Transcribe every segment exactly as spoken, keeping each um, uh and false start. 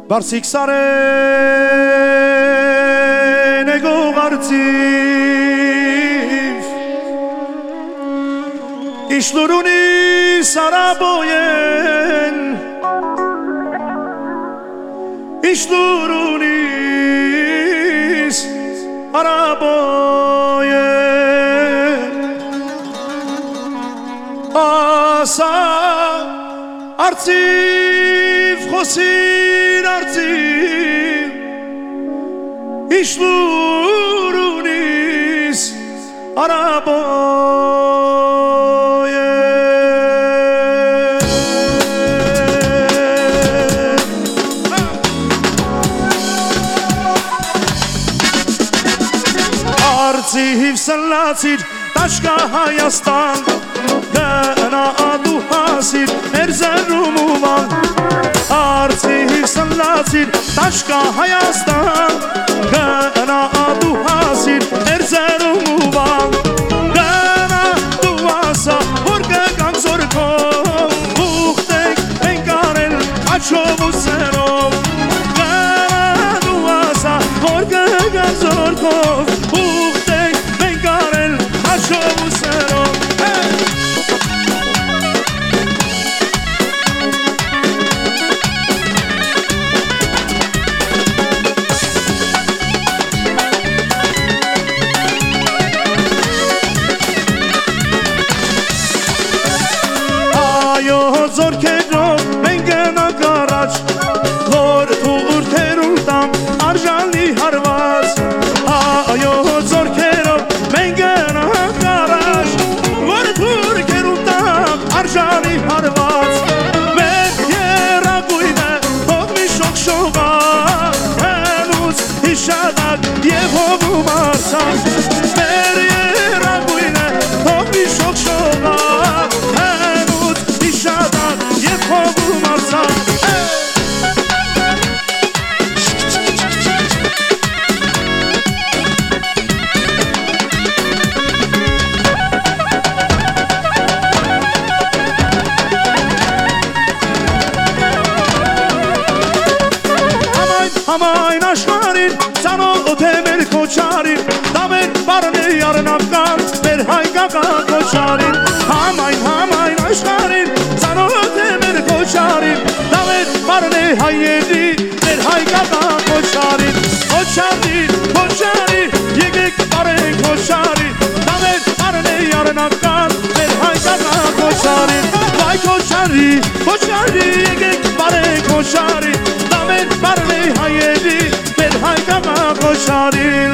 Բարձիկ սարեն է գողարծիվ Իշլուրունի սարաբոյեն Իշլուրունիս արաբոյեն Ասա արծիվ խոսին արծիվ Իշլուրունիս արաբոյեն Արծիվ սլացիր տաշկա Հայաստան Գնա դու հասիր Էրզերում ու Վան Արծիվ սլացիր տաշկա Հայաստան Գնա դու հասիր Էրզերում ու Վան Գնա դու ասա որ կգանք զորքով Ուխտենք ենք արել աչով ու սերով Գնա դու ասա որ կգանք զորքով Ուխտենք ենք արել աչով ու սերով Զորքերով մենք գնանք առաջ Որ թուրքերուն տամ արժանի հարված Այո զորքերով մենք գնանք առաջ Որ թուրքերուն տամ արժանի հարված Մեր երագույնը հող մի շողշողա Հենուց հիշադակ և հողում արցան Մեր երագույնը հող մի շողշողա Եվ հողում արցան Համայն աշխարին ծանոթ է մեր քոչարին Դա մեր բառն է առնական մեր հայկական քոչարին Համայն համայն աշխարին ծանոթ է մեր քոչարին Դա մեր բառն է հայերի մեր հայկական քոչարին Քոչարի, քոչարի, եկեք բարենք քոչարին Դա մեր բառն է առնական մեր հայկական քոչարին Վայ քոչարի, քոչարի, եկեք բարենք քոչարին Դա մեր բառն է հայերի մեր հայկական քոչարին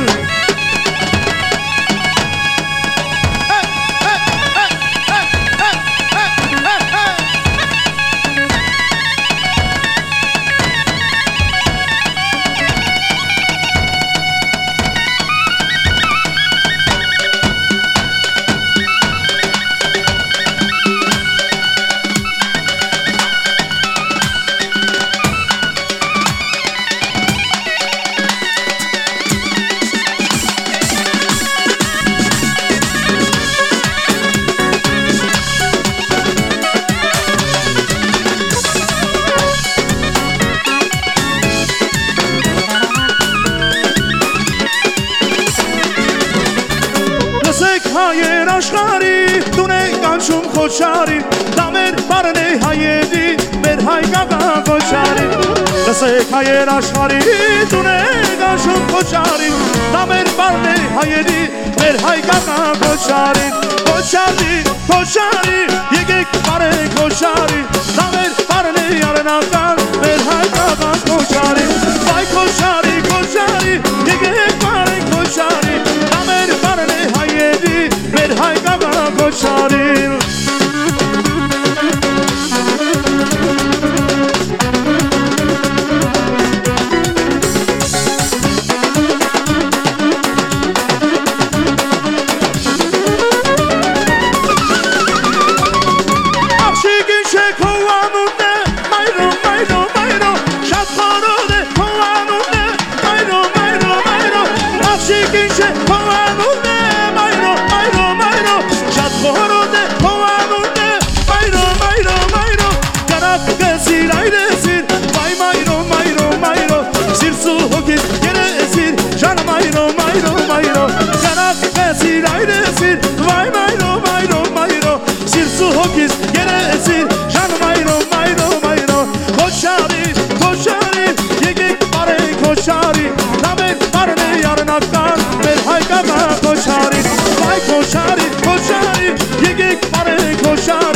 Հայեր աշխարի տուն է կանչում քոչարին Դա մեր բառն է հայերի մեր հայկական քոչարին Լսեք հայեր աշխարի տուն է կանչում քոչարին Դա մեր բառն է հայերի մեր հայկական քոչարին Քոչարի, քոչարի, եկեք բարենք քոչարին Դա մեր բառն է առնական մեր հայկական քոչարին Վայ քոչարի, քոչարի, եկեք բարենք քոչարին Դա մեր բառն է հայերի մեր հայկական քոչարին Աղջիկ ինչ է քո անունն է Մայրո, մայրո, մայրո Շատ խորոն է քո անունն է Մայրո, մայրո, մայրո Աղջիկ ինչ է քո անունն է Մայրո, մայրո, մայրո Շատ խորոն է քո koşarım